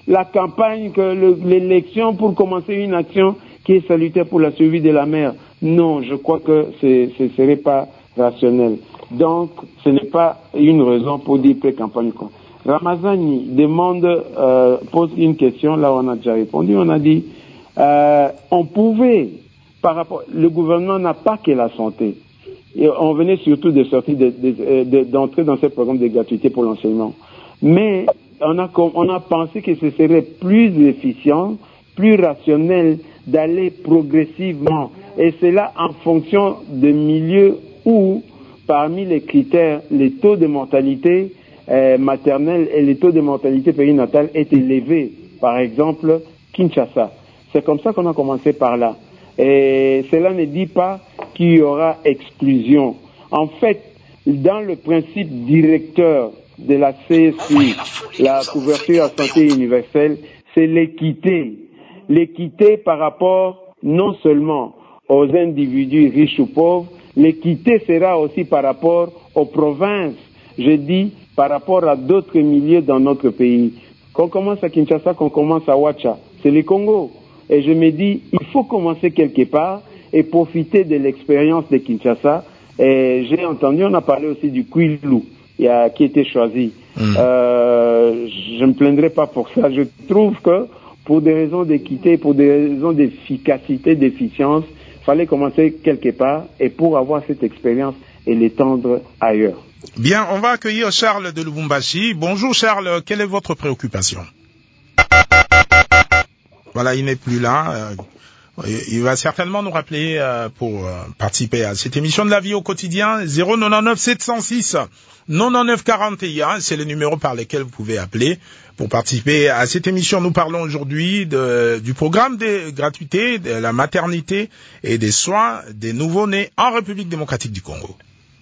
la campagne, que le, l'élection pour commencer une action qui est salutaire pour la survie de la mère. Non, je crois que c'est, ce ne serait pas rationnel. Donc, ce n'est pas une raison pour dire pré-campagne. Ramazani demande, euh, pose une question, là on a déjà répondu, on a dit, euh, on pouvait, par rapport, le gouvernement n'a pas que la santé. Et on venait surtout de sortir, de, de, de, d'entrer dans ce programme de gratuité pour l'enseignement. Mais on a, on a pensé que ce serait plus efficient, plus rationnel d'aller progressivement. Et c'est là en fonction des milieux où, parmi les critères, les taux de mortalité euh, maternelle et les taux de mortalité périnatale est élevé. Par exemple, Kinshasa. C'est comme ça qu'on a commencé par là. Et cela ne dit pas qu'il y aura exclusion. En fait, dans le principe directeur de la C S U, la couverture à santé universelle, c'est l'équité. L'équité par rapport non seulement aux individus riches ou pauvres, l'équité sera aussi par rapport aux provinces, je dis par rapport à d'autres milieux dans notre pays. Qu'on commence à Kinshasa, qu'on commence à Ouacha, c'est le Congo. Et je me dis, il faut commencer quelque part et profiter de l'expérience de Kinshasa. Et j'ai entendu, on a parlé aussi du Kwilu, qui a été choisi. Mmh. Euh, je ne me plaindrai pas pour ça. Je trouve que pour des raisons d'équité, pour des raisons d'efficacité, d'efficience, il fallait commencer quelque part et pour avoir cette expérience et l'étendre ailleurs. Bien, on va accueillir Charles de Lubumbashi. Bonjour Charles, quelle est votre préoccupation? Voilà, il n'est plus là. Il va certainement nous rappeler pour participer à cette émission de la vie au quotidien. zéro neuf neuf sept cent six quatre-vingt-neuf quarante et un, c'est le numéro par lequel vous pouvez appeler pour participer à cette émission. Nous parlons aujourd'hui de, du programme de gratuité de la maternité et des soins des nouveau-nés en République démocratique du Congo.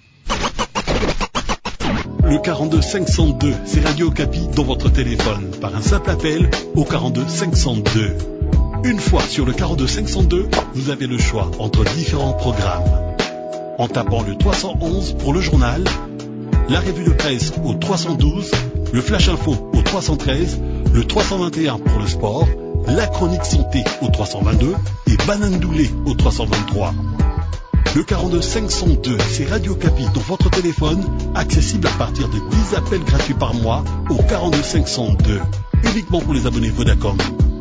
Le quarante-deux cinq cent deux, c'est Radio Okapi dans votre téléphone par un simple appel au quarante-deux cinq cent deux. Une fois sur le quarante-deux cinq cent deux, vous avez le choix entre différents programmes. En tapant le trois cent onze pour le journal, la revue de presse au trois cent douze, le flash info au trois cent treize, le trois cent vingt et un pour le sport, la chronique santé au trois cent vingt-deux et Banandoulé au trois cent vingt-trois. Le quarante-deux cinq cent deux, c'est Radio Okapi dans votre téléphone, accessible à partir de dix appels gratuits par mois au quarante-deux cinq cent deux, uniquement pour les abonnés Vodacom.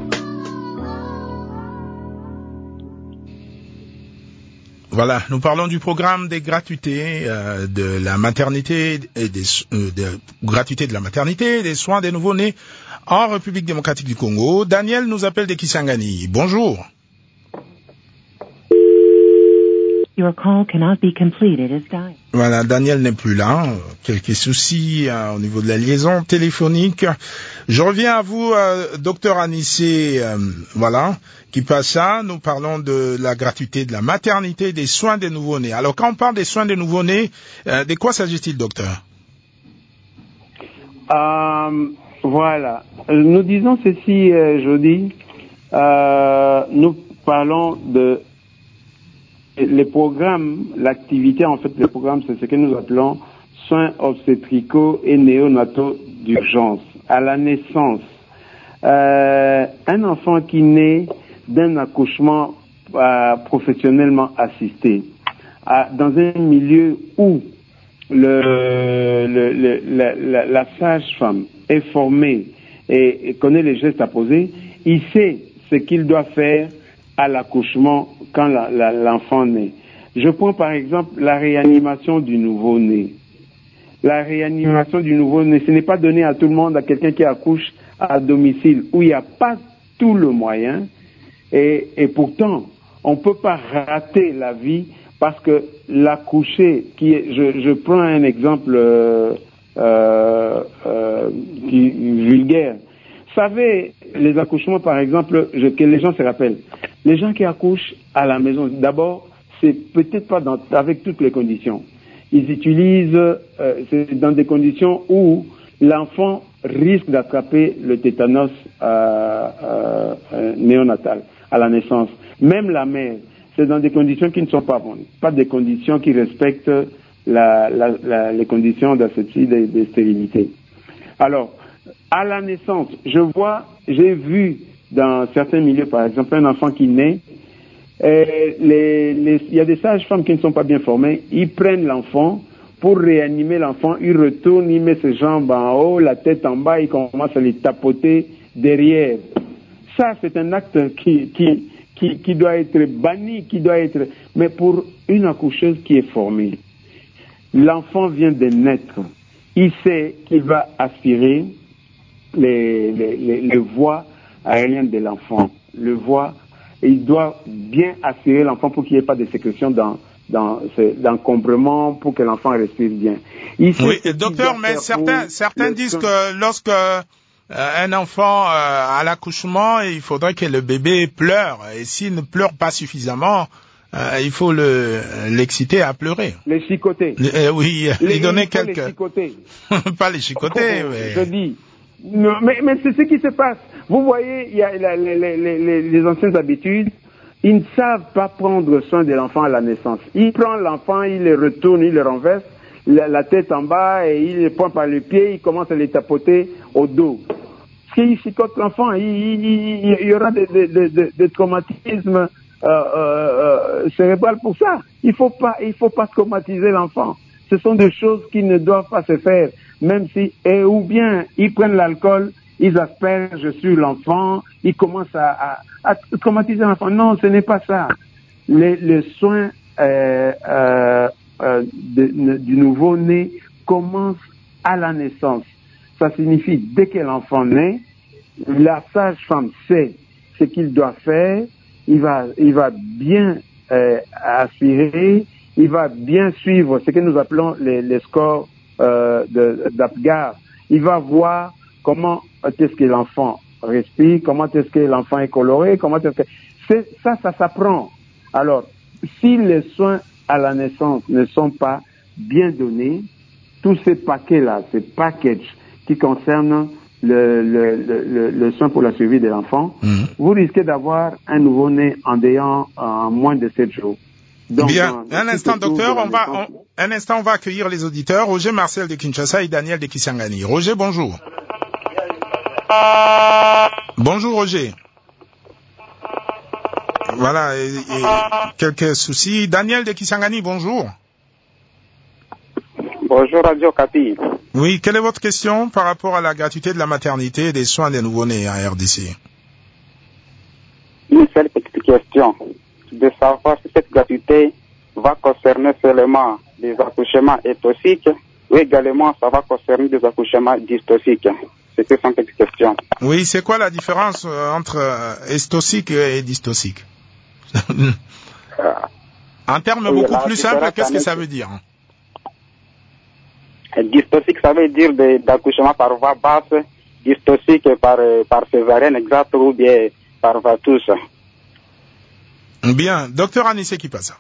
Voilà, nous parlons du programme des gratuités euh, de la maternité et des euh, de, gratuité de la maternité et des soins des nouveau-nés en République démocratique du Congo. Daniel nous appelle de Kisangani. Bonjour. Your call cannot be completed as dialed. Voilà, Daniel n'est plus là. Quelques soucis euh, au niveau de la liaison téléphonique. Je reviens à vous, euh, docteur Anissé, euh, voilà, qui passe ça. Nous parlons de la gratuité de la maternité et des soins des nouveau-nés. Alors, quand on parle des soins des nouveau-nés, euh, de quoi s'agit-il, docteur? euh, Voilà. Nous disons ceci, euh, Jody. Euh, nous parlons de les programmes, l'activité, en fait, les programmes, c'est ce que nous appelons soins obstétricaux et néonataux d'urgence. À la naissance, euh, un enfant qui naît d'un accouchement euh, professionnellement assisté, à, dans un milieu où le, le, le, la, la, la sage-femme est formée et, et connaît les gestes à poser, il sait ce qu'il doit faire à l'accouchement quand la, la, l'enfant naît. Je prends par exemple la réanimation du nouveau-né. La réanimation du nouveau-né, ce n'est pas donné à tout le monde, à quelqu'un qui accouche à domicile, où il n'y a pas tout le moyen, et, et pourtant, on ne peut pas rater la vie, parce que l'accoucher, qui est, je, je prends un exemple euh, euh, euh, qui, vulgaire. Vous savez, les accouchements, par exemple, je, que les gens se rappellent, les gens qui accouchent à la maison, d'abord, c'est peut-être pas dans, avec toutes les conditions. Ils utilisent, euh, c'est dans des conditions où l'enfant risque d'attraper le tétanos euh, euh, euh, néonatal à la naissance. Même la mère, c'est dans des conditions qui ne sont pas bonnes, pas des conditions qui respectent la, la, la, les conditions d'asepsie et de stérilité. Alors, À la naissance, je vois, j'ai vu dans certains milieux, par exemple, un enfant qui naît, et les, les, il y a des sages-femmes qui ne sont pas bien formées, ils prennent l'enfant pour réanimer l'enfant, ils retournent, ils mettent ses jambes en haut, la tête en bas, ils commencent à les tapoter derrière. Ça, c'est un acte qui, qui, qui, qui doit être banni, qui doit être... Mais pour une accoucheuse qui est formée, l'enfant vient de naître, il sait qu'il va aspirer les, les, les, les voies aériennes de l'enfant. Le voie, il doit bien aspirer l'enfant pour qu'il n'y ait pas de sécrétion dans, dans, d'encombrement, pour que l'enfant respire bien. Il oui, docteur, mais certains, certains disent que lorsque euh, un enfant euh, à l'accouchement, il faudrait que le bébé pleure. Et s'il ne pleure pas suffisamment, euh, il faut le l'exciter à pleurer. Les chicoter. Le, euh, oui, les, lui donner quelques... quelques... Les chicoter. Pas les chicoter, oh, mais... Je dis... Non, mais, mais c'est ce qui se passe. Vous voyez, il y a la, les, les, les, les anciennes habitudes, ils ne savent pas prendre soin de l'enfant à la naissance. Ils prennent l'enfant, ils le retournent, ils le renversent, la, la tête en bas, et ils le prennent par le pied, ils commencent à les tapoter au dos. S'ils chicotent l'enfant, il, il, il, il y aura des, des, des, des traumatismes euh, euh, cérébraux pour ça. Il faut pas, il faut pas traumatiser l'enfant. Ce sont des choses qui ne doivent pas se faire, même si, et ou bien ils prennent l'alcool, ils aspergent sur l'enfant, ils commencent à, à, à traumatiser l'enfant. Non, ce n'est pas ça. Les, les soins euh, euh, euh, de, de, du nouveau-né commencent à la naissance. Ça signifie, dès que l'enfant naît, la sage-femme sait ce qu'il doit faire, il va, il va bien euh, aspirer, il va bien suivre ce que nous appelons les, les scores euh, d'Apgar. Il va voir comment est-ce que l'enfant respire, comment est-ce que l'enfant est coloré, comment est-ce que... C'est, ça, ça s'apprend. Alors, si les soins à la naissance ne sont pas bien donnés, tous ces paquets-là, ces packages qui concernent le, le, le, le, le soin pour la survie de l'enfant, mmh. vous risquez d'avoir un nouveau-né en ayant en moins de sept jours. Donc, bien, un instant, docteur, on va, on, un instant, on va accueillir les auditeurs. Roger Marcel de Kinshasa et Daniel de Kisangani. Roger, bonjour. Bonjour, Roger. Voilà, et, et quelques soucis. Daniel de Kisangani, bonjour. Bonjour, Radio Capi. Oui, quelle est votre question par rapport à la gratuité de la maternité et des soins des nouveau-nés à R D C? Une seule petite question. De savoir si cette gratuité va concerner seulement des accouchements étosiques ou également ça va concerner des accouchements dystociques. C'était une petite question. Oui, c'est quoi la différence entre estosique et dystocique? En termes oui, beaucoup plus simples, qu'est-ce que ça veut dire? Dystocique, ça veut dire d'accouchement par voie basse, dystocique par, par césarienne exacte ou bien par voie touche. Bien, docteur Anissé qui passe.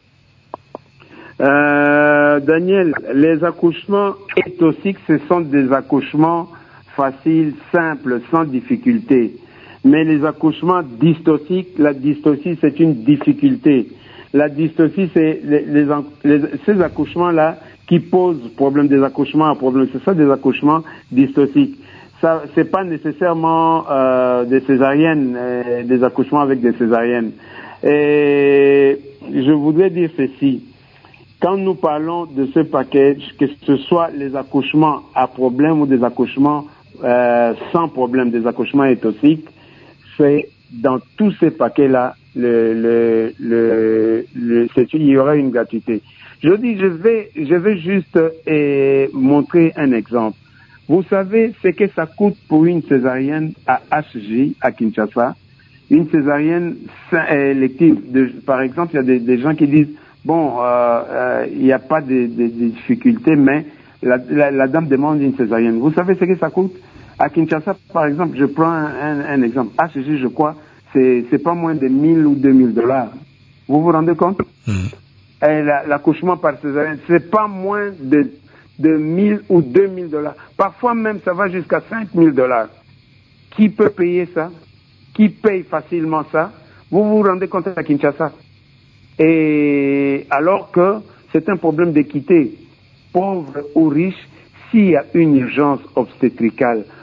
Euh, Daniel, les accouchements étosiques, ce sont des accouchements faciles, simples, sans difficulté. Mais les accouchements dystociques, la dystocie, c'est une difficulté. La dystocie, c'est les, les, les, ces accouchements-là qui posent problème, des accouchements à problème. C'est ça, des accouchements dystociques. Ça, c'est pas nécessairement euh, des césariennes, euh, des accouchements avec des césariennes. Et je voudrais dire ceci. Quand nous parlons de ce package, que ce soit les accouchements à problème ou des accouchements euh, sans problème, des accouchements étosiques, c'est dans tous ces paquets-là, le, le, le, le, c'est, il y aura une gratuité. Je dis, je vais, je vais juste euh, montrer un exemple. Vous savez ce que ça coûte pour une césarienne à H J, à Kinshasa? Une césarienne élective. De, par exemple, il y a des, des gens qui disent, bon, il euh, n'y euh, a pas de, de, de difficultés, mais la, la, la dame demande une césarienne. Vous savez ce que ça coûte? À Kinshasa, par exemple, je prends un, un, un exemple. H J, je crois, c'est, c'est pas moins de mille ou deux mille dollars. Vous vous rendez compte? Mmh. Et la, l'accouchement par césarienne, c'est pas moins de, de mille ou deux mille dollars. Parfois même, ça va jusqu'à cinq mille dollars. Qui peut payer ça? Qui paye facilement ça? Vous vous rendez compte à Kinshasa? Et alors que c'est un problème d'équité. Pauvre ou riche, s'il y a une urgence obstétricale,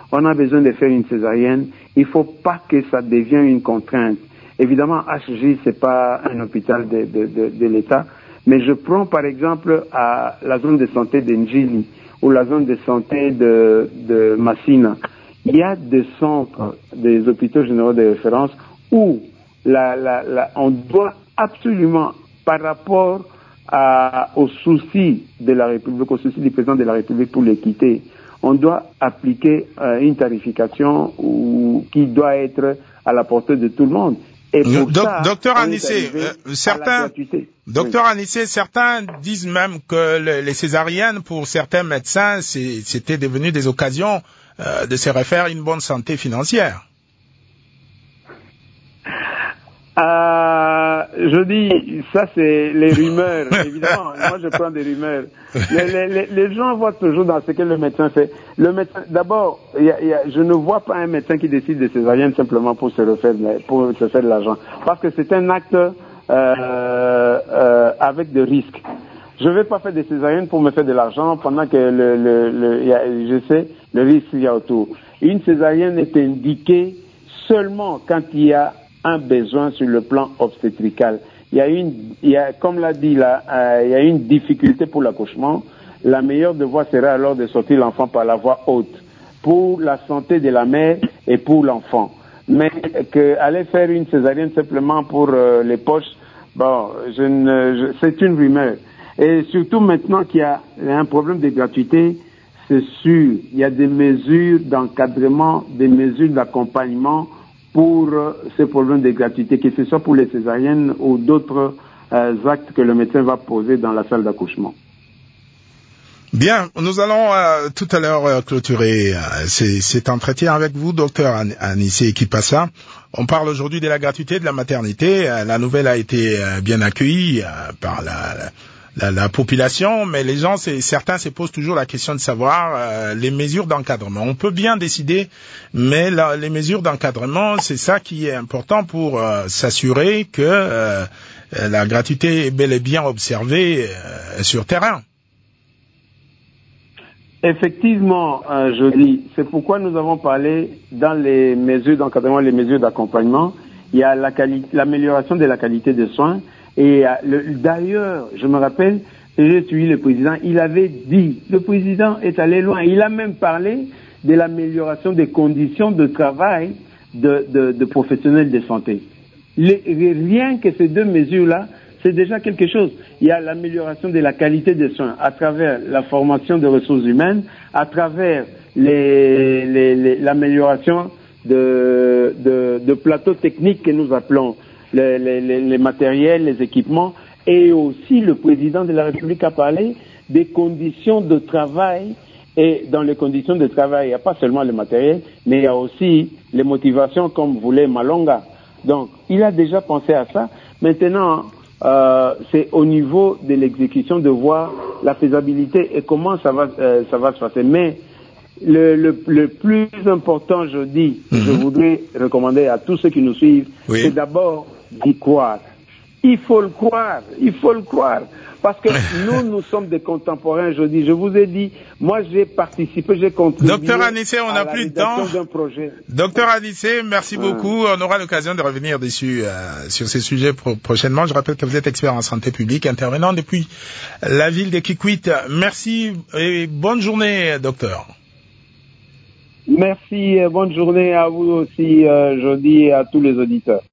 on a besoin de faire une césarienne, il ne faut pas que ça devienne une contrainte. Évidemment, H J, c'est pas un hôpital de, de, de, de l'État, mais je prends par exemple à la zone de santé de Njili ou la zone de santé de, de Massina. Il y a des centres, des hôpitaux généraux de référence où la, la, la, on doit absolument, par rapport à, aux soucis de la République, aux soucis du président de la République pour l'équité, on doit appliquer euh, une tarification ou, qui doit être à la portée de tout le monde. Et pour Do- ça, docteur on Anissé, est euh, certains, docteur oui. Anissé, certains disent même que le, les césariennes, pour certains médecins, c'est, c'était devenu des occasions euh, de se refaire une bonne santé financière. Euh, je dis, ça c'est les rumeurs, évidemment. Moi je prends des rumeurs. Les, les, les, les gens voient toujours dans ce que le médecin fait. Le médecin, d'abord, y a, y a, je ne vois pas un médecin qui décide de césarienne simplement pour se refaire, pour se faire de l'argent, parce que c'est un acte euh, euh, avec des risques. Je ne vais pas faire des césariennes pour me faire de l'argent pendant que le, le, le y a, je sais le risque qu'il y a autour. Une césarienne est indiquée seulement quand il y a un besoin sur le plan obstétrical. Il y a une, il y a, comme l'a dit là, euh, il y a une difficulté pour l'accouchement. La meilleure de voie serait alors de sortir l'enfant par la voie haute pour la santé de la mère et pour l'enfant. Mais que aller faire une césarienne simplement pour euh, les poches, bon, je ne, je, c'est une rumeur. Et surtout maintenant qu'il y a un problème de gratuité, c'est sûr, il y a des mesures d'encadrement, des mesures d'accompagnement pour ces problèmes de gratuité, que ce soit pour les césariennes ou d'autres euh, actes que le médecin va poser dans la salle d'accouchement. Bien, nous allons euh, tout à l'heure euh, clôturer euh, ces, cet entretien avec vous, docteur An- Anissé Kipassa. On parle aujourd'hui de la gratuité de la maternité. Euh, la nouvelle a été euh, bien accueillie euh, par la, la, la population, mais les gens, c'est, certains se posent toujours la question de savoir euh, les mesures d'encadrement. On peut bien décider, mais la, les mesures d'encadrement, c'est ça qui est important pour euh, s'assurer que euh, la gratuité est bel et bien observée euh, sur terrain. Effectivement, euh, je dis, c'est pourquoi nous avons parlé dans les mesures d'encadrement, les mesures d'accompagnement, il y a la quali- l'amélioration de la qualité des soins. Et euh, le, d'ailleurs, je me rappelle, j'ai suivi le président, il avait dit, le président est allé loin, il a même parlé de l'amélioration des conditions de travail de, de, de professionnels de santé. Les, rien que ces deux mesures-là, c'est déjà quelque chose. Il y a l'amélioration de la qualité des soins à travers la formation des ressources humaines, à travers les, les, les, l'amélioration de, de, de plateaux techniques que nous appelons les, les, les matériels, les équipements, et aussi le président de la République a parlé des conditions de travail. Et dans les conditions de travail, il n'y a pas seulement le matériel, mais il y a aussi les motivations comme voulait Malonga. Donc, il a déjà pensé à ça. Maintenant, Euh, c'est au niveau de l'exécution de voir la faisabilité et comment ça va, euh, ça va se passer. Mais le, le, le plus important, je dis, mm-hmm. je voudrais recommander à tous ceux qui nous suivent, oui. c'est d'abord d'y croire. Il faut le croire, il faut le croire. Parce que nous, nous sommes des contemporains, je dis. Je vous ai dit, moi j'ai participé, j'ai contribué Docteur Anissé, on à a la plus de temps. d'un projet. Docteur Anissé, merci beaucoup. On aura l'occasion de revenir dessus, euh, sur ces sujets pro- prochainement. Je rappelle que vous êtes expert en santé publique, intervenant depuis la ville de Kikwit. Merci et bonne journée, docteur. Merci et bonne journée à vous aussi, euh, je dis à tous les auditeurs.